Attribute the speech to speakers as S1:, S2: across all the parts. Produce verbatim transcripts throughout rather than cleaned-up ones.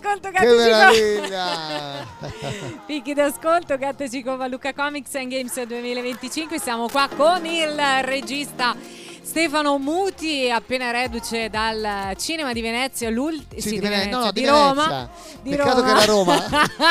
S1: d'ascolto,
S2: che meraviglia.
S1: Picchi d'ascolto, Gatto ci cova Lucca Comics and Games duemilaventicinque. Siamo qua con il regista Stefano Muti, appena reduce dal cinema di Venezia, l'ultimo
S2: sì,
S1: sì,
S2: di,
S1: di, Venezia,
S2: no, no,
S1: di,
S2: di
S1: Roma.
S2: Venezia.
S1: Di
S2: Peccato
S1: Roma.
S2: che era Roma.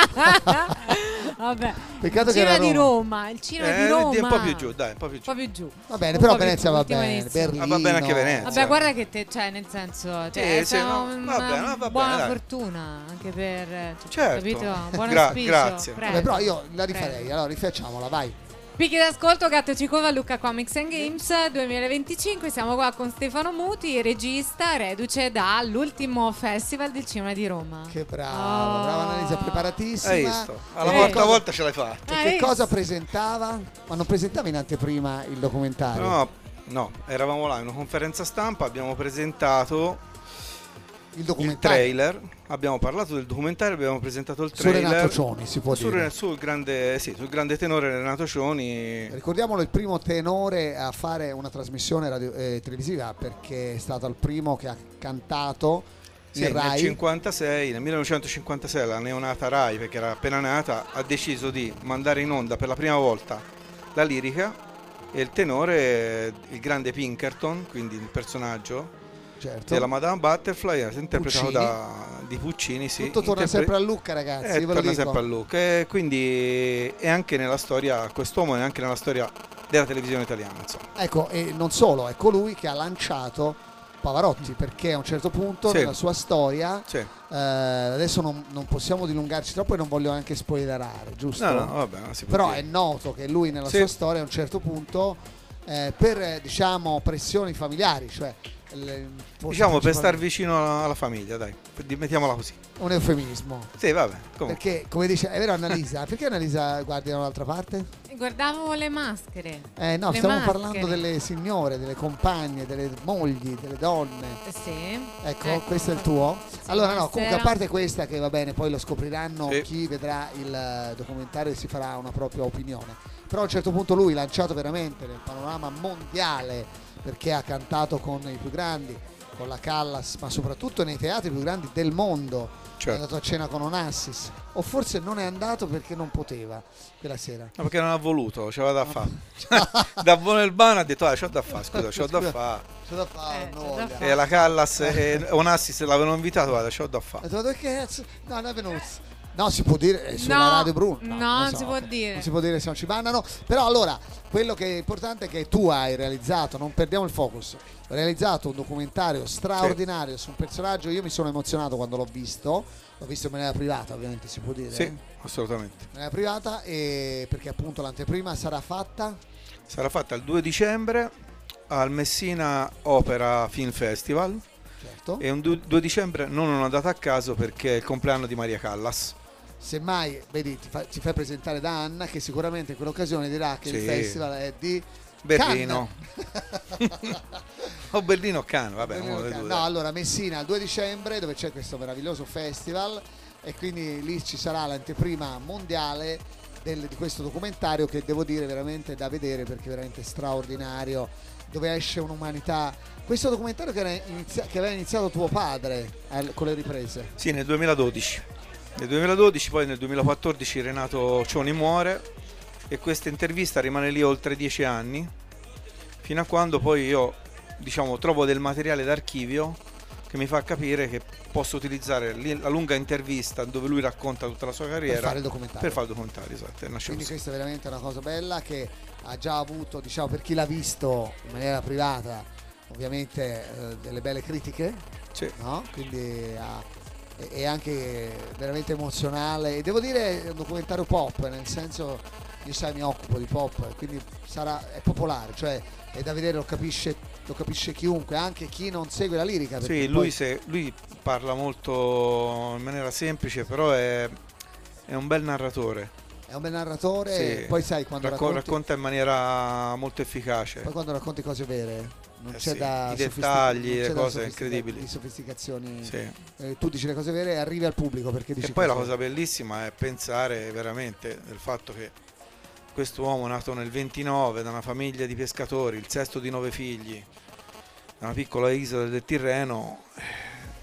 S1: Vabbè.
S2: Peccato
S1: il
S2: che
S1: cinema
S2: era
S1: di
S2: Roma.
S1: Roma, il cinema
S3: Eh,
S1: di Roma.
S3: un po' più giù, dai, un po' più giù.
S1: Un po' più giù.
S2: Va bene,
S1: Un
S2: però
S1: po' più
S2: Venezia
S1: giù,
S2: va
S1: ultima
S2: bene,
S1: Venezia.
S2: Berlino.
S3: Ah, va bene anche Venezia.
S1: Vabbè, guarda che te, cioè, nel senso, cioè,
S3: Sì, sì,
S1: una,
S3: no, va bene, no, va
S1: buona
S3: bene, dai.
S1: fortuna anche per, cioè,
S3: Certo.
S1: capito? Buon
S3: Gra-
S1: auspicio.
S3: grazie.
S1: Prego.
S2: Vabbè, però io la rifarei,
S1: Prego.
S2: allora rifacciamola, vai.
S1: Picchi d'ascolto, Gatto Cicova, Lucca Comics and Games duemilaventicinque. Siamo qua con Stefano Muti, regista, reduce dall'ultimo festival del cinema di Roma.
S2: Che brava,
S1: Oh.
S2: brava Annalisa, preparatissima.
S3: Hai visto? Alla
S1: Eh.
S3: volta, volta ce l'hai fatta.
S2: E
S1: Ah,
S2: che
S1: hai
S2: cosa
S1: visto?
S2: presentava? Ma non presentava in anteprima il documentario?
S3: No, no, eravamo là in una conferenza stampa, abbiamo presentato
S2: il
S3: il
S2: documentario
S3: trailer, abbiamo parlato del documentario, abbiamo presentato il
S2: su
S3: trailer.
S2: Renato Cioni, si può
S3: Sul,
S2: dire.
S3: sul grande, sì, sul grande tenore Renato Cioni.
S2: Ricordiamolo, il primo tenore a fare una trasmissione radio, eh, televisiva, perché è stato il primo che ha cantato
S3: Sì,
S2: in
S3: nel
S2: Rai.
S3: cinquantasei, nel millenovecentocinquantasei, la neonata Rai, perché era appena nata, ha deciso di mandare in onda per la prima volta la lirica, e il tenore, il grande Pinkerton, quindi il personaggio
S2: Certo.
S3: della Madame Butterfly, era interpretato
S2: Puccini.
S3: da di Puccini, sì.
S2: Tutto torna
S3: interpre-
S2: sempre a Lucca, ragazzi,
S3: Eh,
S2: io ve lo
S3: torna
S2: dico.
S3: sempre a Lucca, e quindi è anche nella storia, quest'uomo è anche nella storia della televisione italiana, insomma.
S2: Ecco, e non solo, è colui che ha lanciato Pavarotti, perché a un certo punto
S3: Sì.
S2: nella sua storia,
S3: Sì.
S2: eh, adesso non, non possiamo dilungarci troppo e non voglio anche spoilerare, giusto?
S3: No, no, vabbè, non si può
S2: Però
S3: dire.
S2: è noto che lui nella
S3: Sì.
S2: sua storia a un certo punto, eh, per eh, diciamo pressioni familiari, cioè il- forse
S3: Diciamo per star
S2: principalmente-
S3: vicino alla, alla famiglia, dai, mettiamola così.
S2: un eufemismo.
S3: Sì, vabbè, comunque.
S2: Perché, come dice, è vero Annalisa, perché Annalisa guardi da un'altra parte?
S1: Guardavo le maschere.
S2: Eh no,
S1: Le
S2: stiamo
S1: maschere.
S2: parlando delle signore, delle compagne, delle mogli, delle donne.
S1: Eh, Sì.
S2: Ecco, questo è il tuo?
S1: Sì,
S2: Allora no, comunque a
S1: buonasera.
S2: parte questa che va bene, poi lo scopriranno
S3: Sì.
S2: chi vedrà il eh, documentario e si farà una propria opinione. Però a un certo punto lui, lanciato veramente nel panorama mondiale, perché ha cantato con i più grandi, con la Callas, ma soprattutto nei teatri più grandi del mondo.
S3: Certo.
S2: È andato a cena con Onassis, o forse non è andato perché non poteva quella sera.
S3: No, perché non ha voluto, c'aveva da fare. Da buon Elbano ha detto, ah, c'ho da fare, scusa, c'ho da fare.
S2: C'è da fare,
S1: Eh,
S2: non
S1: c'è da
S2: voglia.
S1: fare.
S3: E la Callas e Onassis l'avevano invitato, guarda, c'ho da fare.
S2: Ha detto, che cazzo? No, non è venuto. No, si può dire è sulla
S1: No,
S2: Radio Bruno.
S1: no,
S2: non
S1: non
S2: so,
S1: si può
S2: ok.
S1: dire.
S2: Non si può dire se non ci bannano. Però allora, quello che è importante è che tu hai realizzato, non perdiamo il focus, hai realizzato un documentario straordinario su un personaggio. Io mi sono emozionato quando l'ho visto. L'ho visto in maniera privata, ovviamente si può dire.
S3: Sì,
S2: In
S3: assolutamente.
S2: maniera privata, e perché appunto l'anteprima sarà fatta.
S3: Sarà fatta il due dicembre al Messina Opera Film Festival,
S2: Certo.
S3: e un due dicembre non una data a caso perché è il compleanno di Maria Callas.
S2: Semmai, vedi, ti, fa- ti fai presentare da Anna, che sicuramente in quell'occasione dirà che il
S3: Sì.
S2: festival è di
S3: Berlino.
S2: Cannes.
S3: O Berlino o Cannes, vabbè,
S2: Berlino,
S3: uno dei
S2: Cannes.
S3: due.
S2: No, allora Messina il due dicembre, dove c'è questo meraviglioso festival, e quindi lì ci sarà l'anteprima mondiale del- di questo documentario, che devo dire veramente da vedere, perché è veramente straordinario, dove esce un'umanità. Questo documentario che, era inizia- che aveva iniziato tuo padre al- con le riprese.
S3: Sì, nel duemiladodici. Nel duemiladodici, poi nel duemilaquattordici Renato Cioni muore, e questa intervista rimane lì oltre dieci anni, fino a quando poi io, diciamo, trovo del materiale d'archivio che mi fa capire che posso utilizzare lì la lunga intervista dove lui racconta tutta la sua carriera
S2: Per fare il documentario.
S3: per fare il documentario, esatto, e nasce
S2: Quindi
S3: così.
S2: questa è veramente una cosa bella, che ha già avuto, diciamo, per chi l'ha visto in maniera privata, ovviamente eh, delle belle critiche,
S3: Sì.
S2: no? Quindi ha- è, è anche veramente emozionale, e devo dire è un documentario pop, nel senso, io sai mi occupo di pop, quindi sarà, è popolare, cioè è da vedere, lo capisce, lo capisce chiunque, anche chi non segue la lirica. perché
S3: Sì,
S2: poi-
S3: lui, se, lui parla molto in maniera semplice, però è, è un bel narratore.
S2: è un bel narratore,
S3: Sì.
S2: e poi sai quando
S3: Raccon-
S2: racconti,
S3: racconta in maniera molto efficace.
S2: poi quando racconti cose vere non
S3: Eh
S2: c'è
S3: sì,
S2: da
S3: i
S2: sofistic-
S3: dettagli,
S2: non c'è
S3: le
S2: da
S3: cose
S2: sofistica-
S3: incredibili.
S2: di sofisticazioni.
S3: Sì.
S2: Eh, tu dici le cose vere e arrivi al pubblico, perché dici
S3: E poi la
S2: cose-
S3: cosa bellissima è pensare veramente del fatto che questo uomo, nato nel ventinove da una famiglia di pescatori, il sesto di nove figli, da una piccola isola del Tirreno,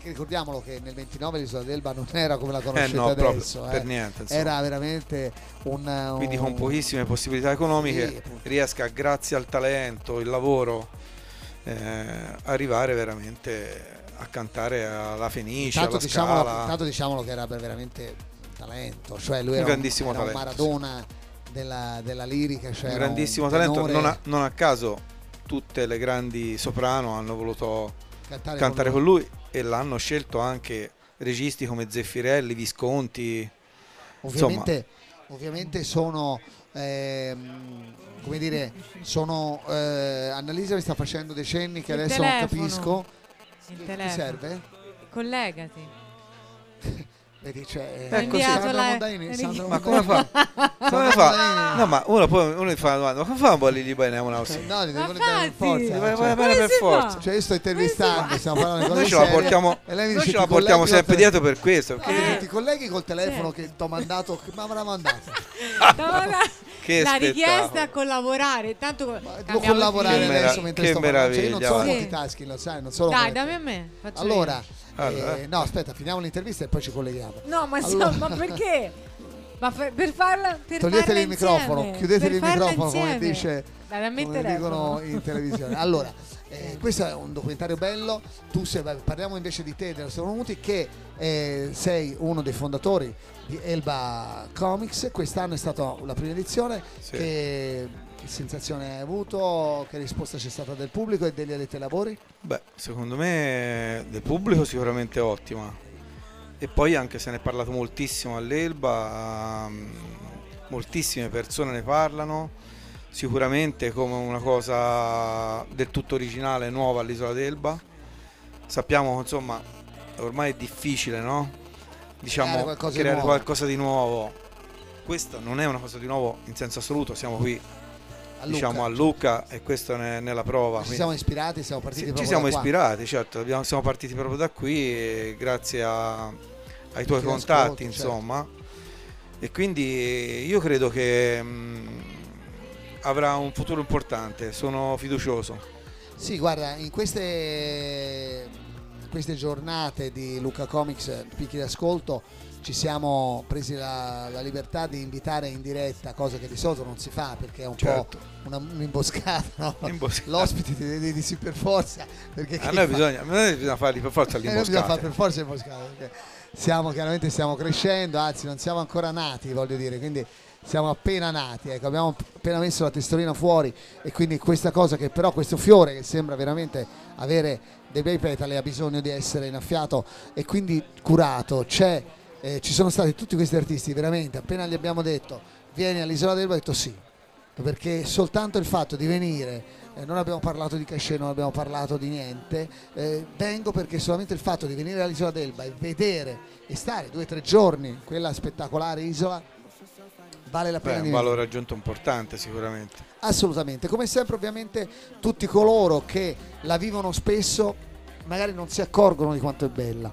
S2: perché ricordiamolo che nel ventinove l'isola d'Elba non era come la conoscete
S3: eh no,
S2: adesso,
S3: proprio,
S2: eh.
S3: per niente, insomma.
S2: Era veramente un, un...
S3: Quindi con pochissime possibilità economiche
S2: sì,
S3: riesca, grazie al talento, il lavoro, eh, arrivare veramente a cantare alla Fenice,
S2: tanto
S3: alla
S2: diciamolo,
S3: Scala.
S2: tanto diciamolo che era veramente un talento, cioè lui
S3: Un
S2: era
S3: grandissimo
S2: un, era un
S3: talento,
S2: Maradona della, della lirica, cioè
S3: Un
S2: era
S3: grandissimo
S2: un
S3: talento,
S2: tenore,
S3: non a, non a caso tutte le grandi soprano hanno voluto
S2: cantare,
S3: cantare
S2: con
S3: con lui, e l'hanno scelto anche registi come Zeffirelli, Visconti.
S2: Ovviamente, ovviamente sono, ehm, come dire, sono, eh, Annalisa mi sta facendo dei cenni che
S1: Il
S2: adesso
S1: telefono.
S2: non capisco.
S1: Il
S2: Ti
S1: telefono.
S2: serve?
S1: Collegati.
S2: Vedi, cioè,
S3: È così.
S2: Sandra
S1: la-
S2: Mondaini, Sandra
S3: Ma come
S2: Mondaini.
S3: fa? Come fa? No, ma uno poi uno gli fa una domanda, ma come fa un po' lì bene una
S2: Eh, No, li devono
S1: Ma
S2: dare per
S1: infatti.
S2: forza.
S3: Vai,
S2: cioè.
S3: vai, vai,
S1: Come
S3: per
S1: si
S3: forza.
S1: fa?
S2: Cioè io sto intervistando, stiamo parlando di cose
S3: Noi ce la
S2: serie,
S3: portiamo,
S2: e lei mi
S3: noi
S2: dice
S3: ce la
S2: ti
S3: portiamo
S2: colleghi
S3: sempre
S2: col
S3: dietro per questo.
S2: telefono.
S3: perché-
S2: Eh, ti colleghi col telefono
S1: Sì.
S2: che ti ho mandato, ma avrà mandato.
S3: Che
S1: la
S3: spettacolo.
S1: richiesta a collaborare, tanto
S2: Devo
S1: cambiamo
S2: collaborare
S1: film.
S3: Che mera-
S2: adesso mentre
S3: che
S2: sto parlando. Cioè, io non sono
S3: meraviglia,
S2: multitasking, lo sai, non sono
S1: Dai,
S2: come-
S1: dammi a me. faccio
S2: Allora,
S3: Allora.
S2: eh, no, aspetta, finiamo l'intervista e poi ci colleghiamo.
S1: io. No, ma,
S2: Allora.
S1: insomma, ma perché? Ma per, per farla per
S2: Toglietevi
S1: farla
S2: il microfono,
S1: insieme,
S2: chiudetevi il
S1: per farla
S2: microfono come
S1: insieme.
S2: dice,
S1: Dai, dammi il
S2: come dicono
S1: telefono.
S2: in televisione. Allora, eh, questo è un documentario bello. Tu sei, parliamo invece di te, dello Stefano Muti, che eh, sei uno dei fondatori di Elba Comics. Quest'anno è stata la prima edizione.
S3: Sì.
S2: Che, che sensazione hai avuto? Che risposta c'è stata del pubblico e degli addetti ai lavori?
S3: Beh, secondo me del pubblico sicuramente ottima. E poi anche se ne è parlato moltissimo all'Elba, um, moltissime persone ne parlano, sicuramente come una cosa del tutto originale, nuova all'isola d'Elba. Sappiamo che insomma ormai è difficile, no? Diciamo,
S2: Creare qualcosa di
S3: creare
S2: nuovo.
S3: qualcosa di nuovo. Questa non è una cosa di nuovo in senso assoluto, siamo qui
S2: A
S3: diciamo a Lucca e questa ne è nella prova.
S2: Ci
S3: quindi-
S2: siamo ispirati, siamo partiti
S3: Sì,
S2: proprio
S3: ci siamo
S2: da qua.
S3: ispirati, certo, abbiamo- siamo partiti proprio da qui e grazie a- ai tuoi
S2: Chi
S3: contatti,
S2: ascolti,
S3: insomma. E quindi io credo che mh, avrà un futuro importante, sono fiducioso.
S2: Sì, guarda, in queste, queste giornate di Lucca Comics Picchi d'Ascolto ci siamo presi la, la libertà di invitare in diretta, cosa che di solito non si fa perché è un
S3: Certo.
S2: po' una, un'imboscata, no?
S3: Imboscata.
S2: L'ospite ti devi di sì per forza, perché
S3: A
S2: chi
S3: noi
S2: fa-
S3: bisogna, a noi bisogna farli per forza
S2: eh, noi bisogna fare
S3: all'imboscata.
S2: per forza imboscate, perché siamo chiaramente stiamo crescendo, anzi non siamo ancora nati, voglio dire, quindi siamo appena nati, ecco, abbiamo appena messo la testolina fuori e quindi questa cosa che però questo fiore che sembra veramente avere dei bei petali ha bisogno di essere innaffiato e quindi curato. C'è, eh, ci sono stati tutti questi artisti veramente, appena gli abbiamo detto vieni all'Isola d'Elba, ha detto sì, perché soltanto il fatto di venire, eh, non abbiamo parlato di cachet, non abbiamo parlato di niente, eh, vengo perché solamente il fatto di venire all'Isola d'Elba e vedere e stare due o tre giorni in quella spettacolare isola vale la
S3: Beh,
S2: pena
S3: è
S2: di
S3: un
S2: venire.
S3: valore aggiunto importante sicuramente.
S2: Assolutamente, come sempre ovviamente tutti coloro che la vivono spesso magari non si accorgono di quanto è bella,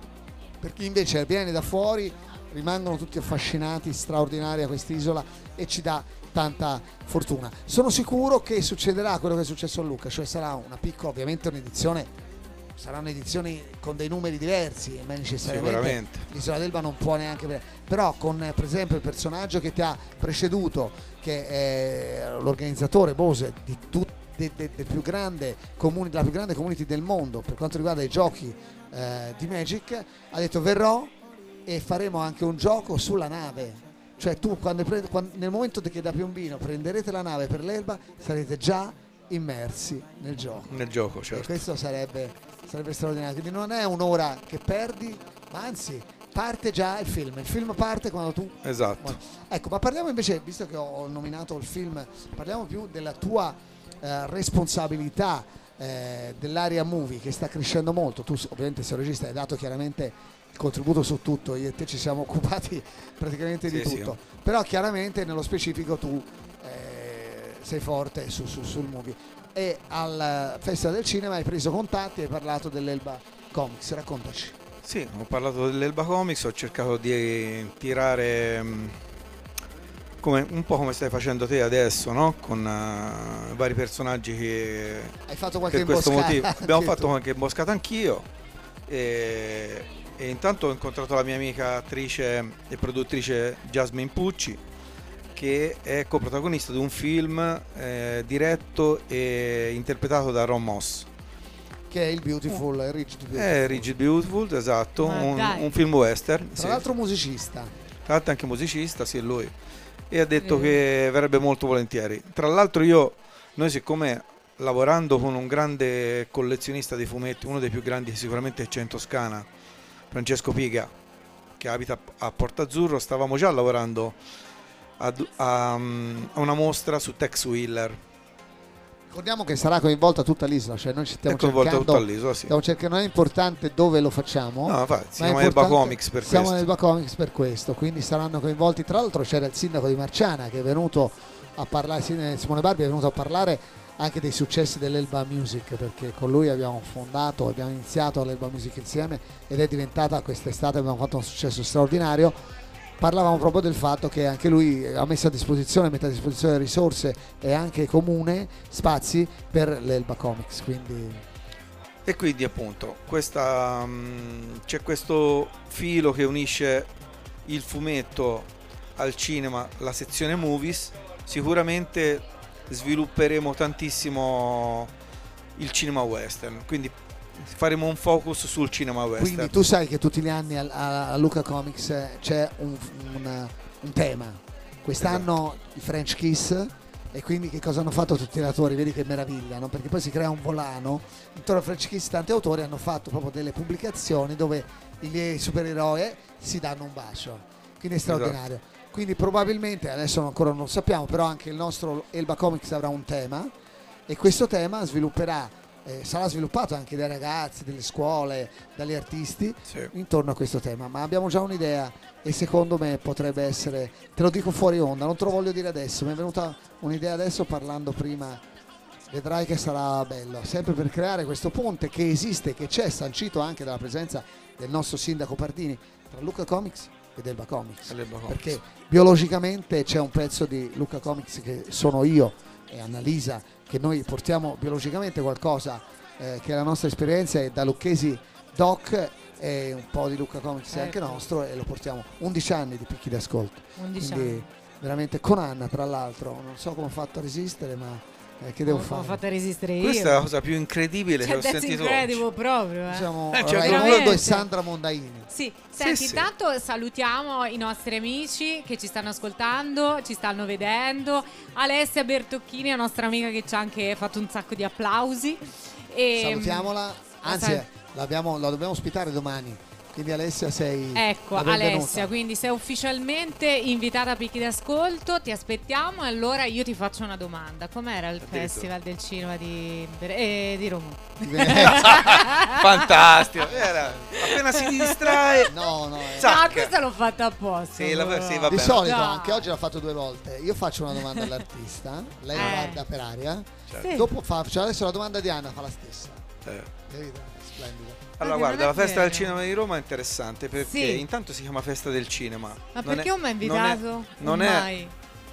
S2: per chi invece viene da fuori rimangono tutti affascinati, straordinaria quest'isola e ci dà tanta fortuna. Sono sicuro che succederà quello che è successo a Lucca, cioè sarà una piccola, ovviamente un'edizione, saranno edizioni con dei numeri diversi, ma necessariamente
S3: Sicuramente.
S2: l'Isola d'Elba non può neanche, però con eh, per esempio il personaggio che ti ha preceduto, che è l'organizzatore Bose di tutti de, de, del più grande comuni, della più grande community del mondo per quanto riguarda i giochi eh, di Magic, ha detto verrò e faremo anche un gioco sulla nave, cioè tu quando, pre- quando nel momento che da Piombino prenderete la nave per l'Elba sarete già immersi nel gioco.
S3: Nel gioco,
S2: E
S3: certo.
S2: questo sarebbe, sarebbe straordinario, quindi non è un'ora che perdi, ma anzi parte già il film, il film parte quando tu...
S3: Esatto.
S2: Bueno, ecco, ma parliamo invece, visto che ho nominato il film, parliamo più della tua eh, responsabilità eh, dell'area movie che sta crescendo molto. Tu ovviamente sei un regista, hai dato chiaramente il contributo su tutto, io e te ci siamo occupati praticamente di
S3: Sì, sì.
S2: tutto, però chiaramente nello specifico tu eh, sei forte su, su, sul movie. E al Festival del Cinema hai preso contatti e hai parlato dell'Elba Comics, raccontaci.
S3: Sì, ho parlato dell'Elba Comics, ho cercato di tirare mh, come, un po' come stai facendo te adesso, no? Con uh, vari personaggi che
S2: Hai fatto qualche
S3: per questo
S2: imboscata
S3: motivo abbiamo
S2: anche
S3: fatto
S2: tu.
S3: qualche imboscata anch'io e, e intanto ho incontrato la mia amica attrice e produttrice Jasmine Pucci, che è coprotagonista di un film eh, diretto e interpretato da Ron Moss,
S2: che è il Beautiful, è Rigid Beautiful.
S3: È Rigid Beautiful, esatto, un, un film western.
S2: Tra
S3: sì.
S2: l'altro musicista.
S3: Tra l'altro anche musicista, sì, è lui. E ha detto mm. che verrebbe molto volentieri. Tra l'altro io, noi siccome lavorando con un grande collezionista di fumetti, uno dei più grandi sicuramente c'è in Toscana, Francesco Piga, che abita a Portazzurro, stavamo già lavorando a, a, a una mostra su Tex Wheeler.
S2: Ricordiamo che sarà coinvolta tutta l'isola, cioè noi ci stiamo cercando,
S3: tutta l'isola, sì.
S2: stiamo cercando, non è importante dove lo facciamo.
S3: No, infatti, siamo Elba Comics per
S2: siamo
S3: questo.
S2: Siamo Elba Comics per questo, quindi saranno coinvolti. Tra l'altro c'era il sindaco di Marciana che è venuto a parlare, Simone Barbi è venuto a parlare anche dei successi dell'Elba Music, perché con lui abbiamo fondato, abbiamo iniziato l'Elba Music insieme ed è diventata quest'estate, abbiamo fatto un successo straordinario. Parlavamo proprio del fatto che anche lui ha messo a disposizione, mette a disposizione risorse e anche comune spazi per l'Elba Comics, quindi...
S3: E quindi appunto questa, um, c'è questo filo che unisce il fumetto al cinema, la sezione movies. Sicuramente svilupperemo tantissimo il cinema western, quindi faremo un focus sul cinema western.
S2: Quindi tu sai che tutti gli anni a, a Luca Comics c'è un, un, un tema. Quest'anno esatto. Il French Kiss, e quindi che cosa hanno fatto tutti gli autori? Vedi che meraviglia, no? Perché poi si crea un volano intorno al French Kiss. Tanti autori hanno fatto proprio delle pubblicazioni dove i supereroi si danno un bacio, quindi è straordinario. Esatto. Quindi probabilmente, adesso ancora non lo sappiamo, però anche il nostro Elba Comics avrà un tema, e questo tema svilupperà Eh, sarà sviluppato anche dai ragazzi, delle scuole, dagli artisti, sì, intorno a questo tema, ma abbiamo già un'idea e secondo me potrebbe essere, te lo dico fuori onda, non te lo voglio dire adesso, mi è venuta un'idea adesso parlando prima, vedrai che sarà bello, sempre per creare questo ponte che esiste, che c'è, sancito anche dalla presenza del nostro sindaco Pardini, tra Luca Comics ed Elba Comics,
S3: Elba Comics.
S2: Perché biologicamente c'è un pezzo di Luca Comics che sono io e Annalisa, che noi portiamo biologicamente qualcosa eh, che è la nostra esperienza, e da Lucchesi Doc e un po' di Luca Comics ecco. È anche nostro, e lo portiamo undici anni di picchi d'ascolto,
S1: undici
S2: quindi
S1: anni.
S2: Veramente con Anna, tra l'altro non so come ho fatto a resistere, ma eh, che devo
S1: come
S2: fare?
S1: Ho fatto a resistere io.
S3: Questa è la cosa più incredibile, cioè, che ho sentito
S1: incredible
S3: oggi.
S1: proprio, eh.
S2: Siamo
S3: eh, cioè,
S2: Raimundo e Sandra Mondaini.
S1: Sì, senti,
S3: sì, sì.
S1: intanto salutiamo i nostri amici che ci stanno ascoltando, ci stanno vedendo. Alessia Bertocchini, la nostra amica, che ci ha anche fatto un sacco di applausi. E
S2: salutiamola, anzi
S1: sal-
S2: l'abbiamo, la dobbiamo ospitare domani. Quindi Alessia sei
S1: ecco Alessia, quindi sei ufficialmente invitata a Picchi d'Ascolto, ti aspettiamo. E allora io ti faccio una domanda: com'era il Festival del Cinema di, eh, di Roma?
S3: Fantastico, era, appena si distrae
S2: no no eh.
S1: no, questa l'ho fatta apposta.
S3: Sì, la, sì,
S2: di solito
S1: no.
S2: Anche oggi l'ha fatto due volte. Io faccio una domanda all'artista, lei la
S1: eh.
S2: guarda per aria,
S3: certo.
S1: Sì.
S2: Dopo fa, cioè adesso la domanda di Anna fa la stessa,
S3: eh.
S2: splendido.
S3: Allora guarda, la festa del cinema di Roma è interessante perché
S1: sì.
S3: intanto si chiama festa del cinema.
S1: Ma
S3: non
S1: perché
S3: è,
S1: non mi ha invitato?
S3: Non è, non
S1: mai.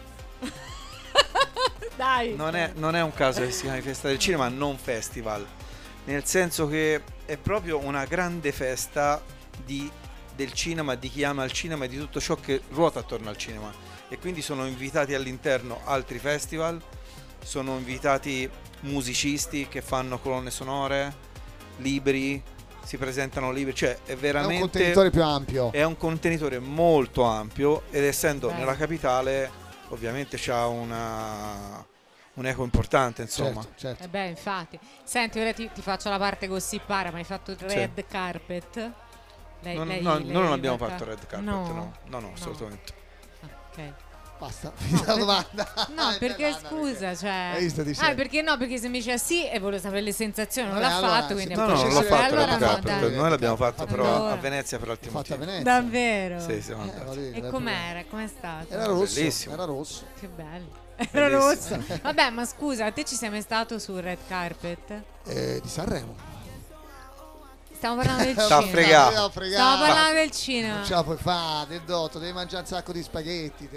S1: Dai.
S3: Non è, non è un caso che si chiami festa del cinema, non festival, nel senso che è proprio una grande festa di, del cinema, di chi ama il cinema e di tutto ciò che ruota attorno al cinema. E quindi sono invitati all'interno altri festival, sono invitati musicisti che fanno colonne sonore, libri, si presentano libri, cioè è veramente
S2: è un contenitore più ampio,
S3: è un contenitore molto ampio, ed essendo
S1: Beh.
S3: nella capitale ovviamente c'ha una un eco importante, insomma.
S2: certo, certo.
S1: Eh beh, infatti. Senti, ora ti, ti faccio la parte gossipara, ma hai fatto il red
S3: Sì.
S1: carpet? Lei,
S3: non,
S1: lei,
S3: no,
S1: lei,
S3: noi non abbiamo
S1: Rebecca?
S3: fatto red carpet,
S1: no,
S3: no, no, no,
S1: no.
S3: assolutamente.
S1: Ok.
S2: Basta, finita la domanda.
S1: No,
S2: Eh,
S1: perché
S2: Anna,
S1: scusa,
S2: perché-
S1: cioè.
S2: Hai visto, dice-
S1: Ah, perché no? Perché se mi dice sì e volevo sapere le sensazioni, non
S2: Vabbè,
S1: l'ha
S2: allora,
S1: fatto, quindi
S2: se
S3: No,
S1: è
S3: no,
S1: un
S3: non
S1: po'
S3: l'ho
S2: Sì,
S1: così.
S3: fatto
S1: Allora
S3: red
S1: no,
S3: carpet,
S1: dai.
S3: noi l'abbiamo fatto però
S1: Allora.
S3: a Venezia per altri
S2: L'ho fatta a
S3: motivi.
S2: Venezia.
S1: Davvero?
S3: Sì, siamo
S2: Eh,
S3: andati.
S2: volevo dire,
S1: E
S2: beh,
S1: com'era? Com'è stato?
S2: Era rosso,
S3: Bellissimo.
S2: era rosso.
S1: Che bello. Era
S3: Bellissimo.
S1: rosso. Vabbè, ma scusa, te ci sei mai stato sul red carpet?
S2: Eh, di Sanremo.
S1: Stiamo parlando del
S3: T'ha
S1: cinema.
S3: fregato.
S2: T'ha fregato.
S1: Stiamo parlando del cinema.
S2: Non ce la puoi fare, del dotto, devi mangiare un sacco di spaghetti te.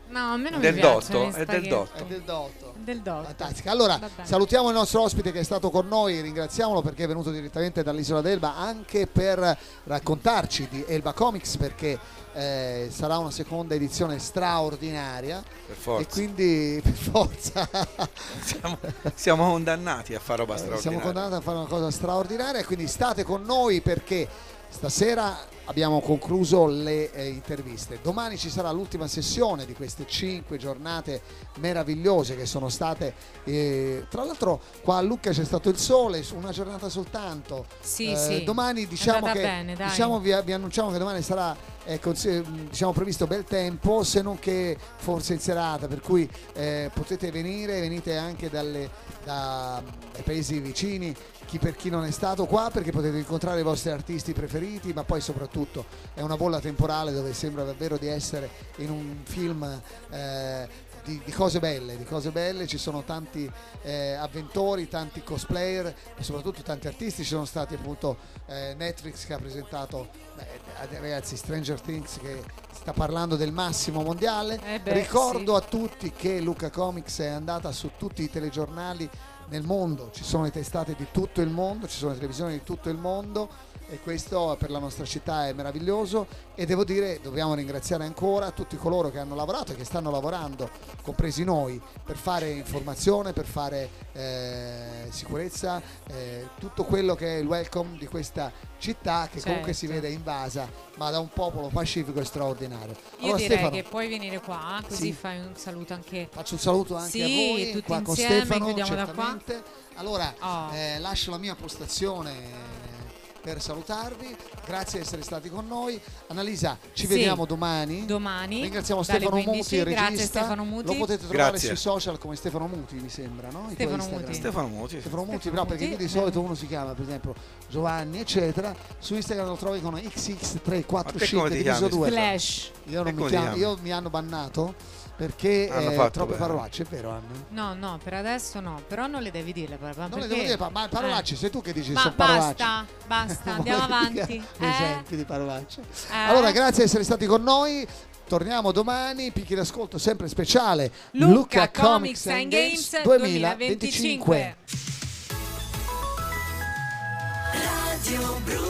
S1: No, a me non
S3: del
S1: mi piacciono
S3: Dotto,
S1: gli
S3: è del
S1: spaghetti.
S3: Dotto.
S2: È del Dotto.
S1: Del Dotto.
S2: Fantastica. Allora,
S1: Va bene.
S2: salutiamo il nostro ospite che è stato con noi, ringraziamolo perché è venuto direttamente dall'isola d'Elba anche per raccontarci di Elba Comics, perché eh, sarà una seconda edizione straordinaria.
S3: Per forza.
S2: E quindi per forza
S3: Siamo, siamo condannati a fare roba
S2: Eh,
S3: straordinaria.
S2: siamo condannati a fare una cosa straordinaria, quindi state con noi perché stasera abbiamo concluso le eh, interviste. Domani ci sarà l'ultima sessione di queste cinque giornate meravigliose che sono state. Eh, tra l'altro qua a Lucca c'è stato il sole, su una giornata soltanto.
S1: Sì,
S2: Eh,
S1: sì.
S2: Domani diciamo
S1: andata
S2: che
S1: bene, dai.
S2: diciamo, vi, vi annunciamo che domani sarà eh, consi- diciamo previsto bel tempo, se non che forse in serata, per cui eh, potete venire, venite anche dalle, da, dai paesi vicini, chi per chi non è stato qua, perché potete incontrare i vostri artisti preferiti, ma poi soprattutto è una bolla temporale dove sembra davvero di essere in un film eh, di, di cose belle, di cose belle, ci sono tanti eh, avventori, tanti cosplayer e soprattutto tanti artisti. Ci sono stati appunto eh, Netflix che ha presentato, beh, ragazzi, Stranger Things che sta parlando del massimo mondiale.
S1: Eh beh,
S2: Ricordo
S1: sì.
S2: a tutti che Lucca Comics è andata su tutti i telegiornali nel mondo, ci sono le testate di tutto il mondo, ci sono le televisioni di tutto il mondo e questo per la nostra città è meraviglioso e devo dire, dobbiamo ringraziare ancora tutti coloro che hanno lavorato e che stanno lavorando, compresi noi, per fare informazione, per fare eh, sicurezza, eh, tutto quello che è il welcome di questa città che
S1: Certo.
S2: comunque si vede invasa ma da un popolo pacifico e straordinario.
S1: Io
S2: Allora,
S1: direi
S2: Stefano,
S1: che puoi venire qua, così
S2: Sì.
S1: fai un saluto anche.
S2: faccio un saluto anche
S1: Sì,
S2: a voi,
S1: tutti
S2: qua con
S1: insieme,
S2: Stefano,
S1: chiudiamo da qua.
S2: certamente. Allora,
S1: Oh.
S2: eh, lascio la mia postazione per salutarvi, grazie di essere stati con noi. Annalisa, ci
S1: Sì.
S2: vediamo domani.
S1: Domani
S2: Ringraziamo
S1: dalle
S2: Stefano
S1: quindici.
S2: Muti, il
S1: Grazie
S2: regista.
S1: Stefano Muti.
S2: Lo potete trovare
S3: Grazie.
S2: sui social come Stefano Muti, mi sembra, no? I tuoi
S1: Stefano
S2: Instagram.
S1: Muti.
S3: Stefano Muti.
S2: Stefano Muti,
S1: Stefano
S2: però perché
S1: Muti.
S2: qui di solito uno si chiama per esempio Giovanni eccetera, su Instagram lo trovi con X X tre quattro
S3: Ma te
S2: cinque
S3: come ti
S2: diviso
S3: chiami?
S2: due.
S1: Flash.
S2: Io non
S3: E
S2: mi
S3: come ti
S2: chiamo,
S3: chiami?
S2: io mi hanno bannato perché
S3: Hanno
S2: eh,
S3: fatto
S2: troppe
S3: bene.
S2: parolacce, è vero Anna?
S1: No, no, per adesso no, però non le devi dire. Ma
S2: Non
S1: perché?
S2: le devo dire, pa- ma parolacce,
S1: Eh.
S2: sei tu che dici
S1: Ma
S2: sono parolacce.
S1: basta, basta, andiamo
S2: Vuoi mica
S1: avanti.
S2: Esempi di parolacce.
S1: Eh?
S2: Allora, grazie di essere stati con noi. Torniamo domani, picchi d'ascolto sempre speciale.
S1: Lucca Comics and Games duemilaventicinque.
S4: Radio Blu.